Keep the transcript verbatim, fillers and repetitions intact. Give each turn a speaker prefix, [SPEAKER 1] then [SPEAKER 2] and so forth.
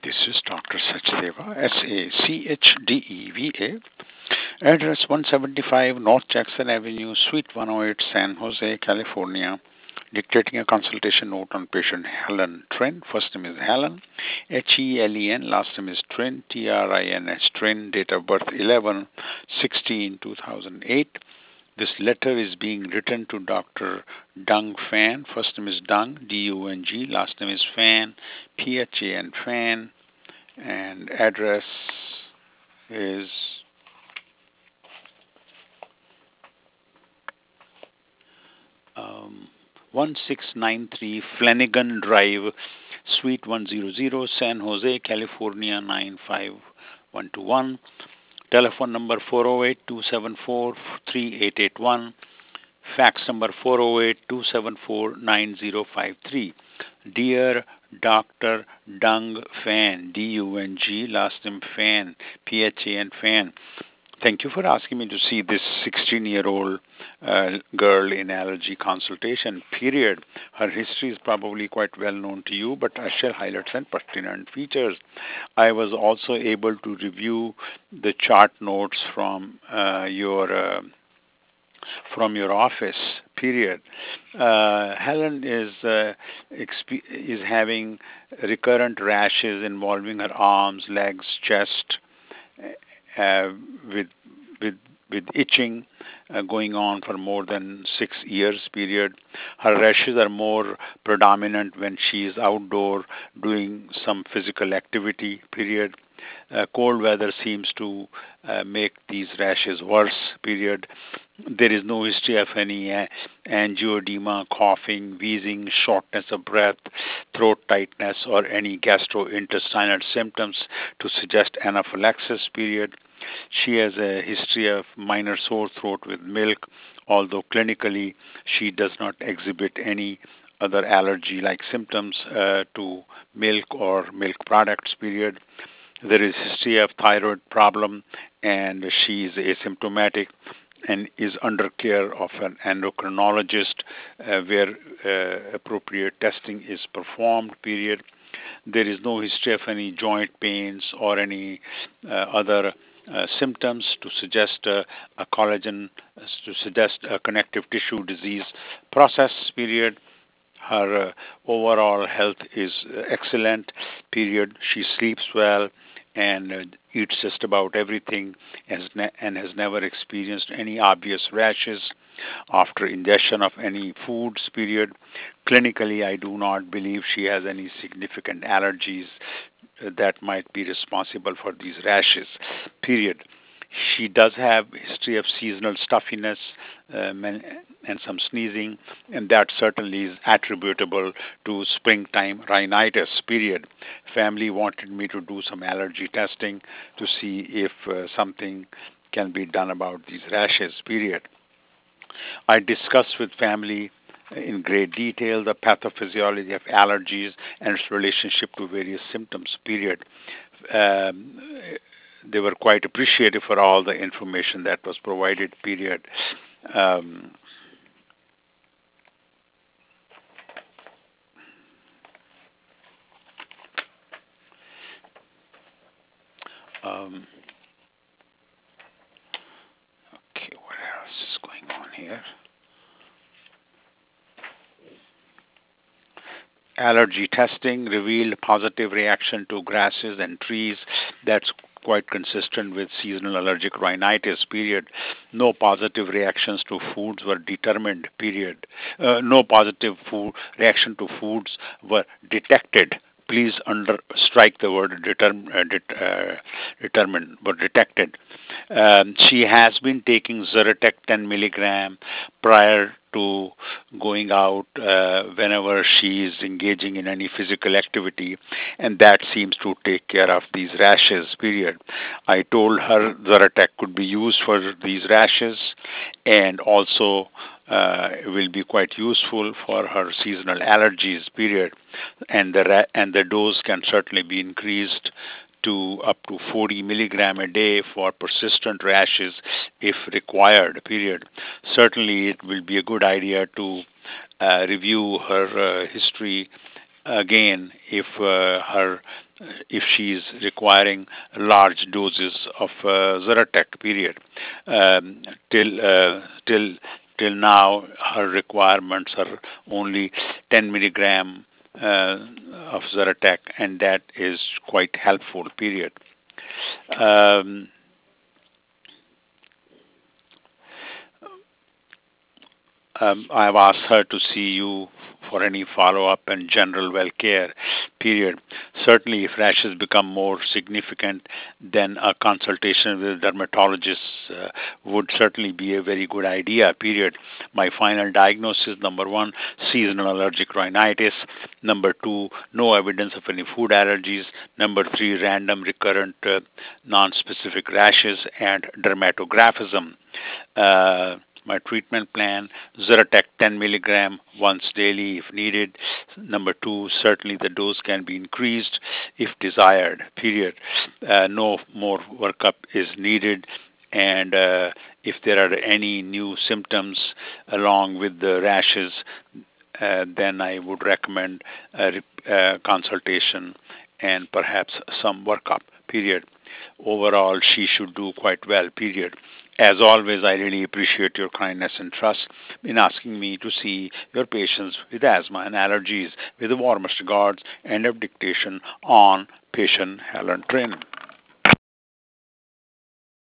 [SPEAKER 1] This is Doctor Sachdeva, S A C H D E V A, address one seventy-five North Jackson Avenue, Suite one oh eight, San Jose, California, dictating a consultation note on patient Helen Trin. First name is Helen, H E L E N, last name is Trin, T R I N S, Trin, date of birth eleven sixteen two thousand eight. This letter is being written to Doctor Dung Fan. First name is Dung, D U N G. Last name is Fan, P H A N, Fan. And address is um, one six nine three Flanagan Drive, Suite one hundred, San Jose, California nine five one two one. Telephone number four oh eight, two seven four, three eight eight one. Fax number four oh eight, two seven four, nine oh five three. Dear Doctor Dung Fan, D U N G, last name Fan, P H A N, Fan. Thank you for asking me to see this sixteen year old uh, girl in allergy consultation. Period. Her history is probably quite well known to you, but I shall highlight some pertinent features. I was also able to review the chart notes from uh, your uh, from your office. Period. Uh, Helen is uh, exp- is having recurrent rashes involving her arms, legs, chest, uh, with with with itching uh, going on for more than six years period. Her rashes are more predominant when she is outdoor doing some physical activity period. Uh, cold weather seems to uh, make these rashes worse period. There is no history of any uh, angioedema, coughing, wheezing, shortness of breath, throat tightness, or any gastrointestinal symptoms to suggest anaphylaxis period. She has a history of minor sore throat with milk, although clinically she does not exhibit any other allergy-like symptoms uh, to milk or milk products period. There is history of thyroid problem, and she is asymptomatic and is under care of an endocrinologist uh, where uh, appropriate testing is performed period. There is no history of any joint pains or any uh, other uh, symptoms to suggest uh, a collagen, uh, to suggest a connective tissue disease process period. Her uh, overall health is uh, excellent period. She sleeps well and uh, eats just about everything, has ne- and has never experienced any obvious rashes after ingestion of any foods period. Clinically, I do not believe she has any significant allergies uh, that might be responsible for these rashes period. She does have history of seasonal stuffiness um, and, and some sneezing, and that certainly is attributable to springtime rhinitis. Period. Family wanted me to do some allergy testing to see if uh, something can be done about these rashes. Period. I discussed with family in great detail the pathophysiology of allergies and its relationship to various symptoms. Period. Um, they were quite appreciative for all the information that was provided. Period. Um, um, okay, what else is going on here? Allergy testing revealed positive reaction to grasses and trees. That's quite consistent with seasonal allergic rhinitis. Period. No positive reactions to foods were determined. Period. Uh, no positive food reaction to foods were detected. Please under strike the word determ, uh, det, uh, determined, but detected. Um, she has been taking Zyrtec ten milligram prior to going out uh, whenever she is engaging in any physical activity, and that seems to take care of these rashes. Period. I told her Zyrtec could be used for these rashes, and also uh, will be quite useful for her seasonal allergies. Period. And the ra- and the dose can certainly be increased to up to forty milligram a day for persistent rashes if required. Period. Certainly, it will be a good idea to uh, review her uh, history again, if uh, her if she is requiring large doses of uh, Zyrtec, period, um, till uh, till till now her requirements are only ten milligram uh, of Zyrtec, and that is quite helpful, period. Um, Um, I've asked her to see you for any follow-up and general well care, period. Certainly, if rashes become more significant, then a consultation with a dermatologist uh, would certainly be a very good idea, period. My final diagnosis, number one, seasonal allergic rhinitis. Number two, no evidence of any food allergies. Number three, random recurrent uh, non-specific rashes and dermatographism. Uh, my treatment plan, Zyrtec ten milligram once daily if needed. Number two, certainly the dose can be increased if desired, period. Uh, no more workup is needed. And uh, if there are any new symptoms along with the rashes, uh, then I would recommend a uh, consultation and perhaps some workup, period. Overall, she should do quite well, period. As always, I really appreciate your kindness and trust in asking me to see your patients with asthma and allergies. With the warmest regards, end of dictation on patient Helen Trin.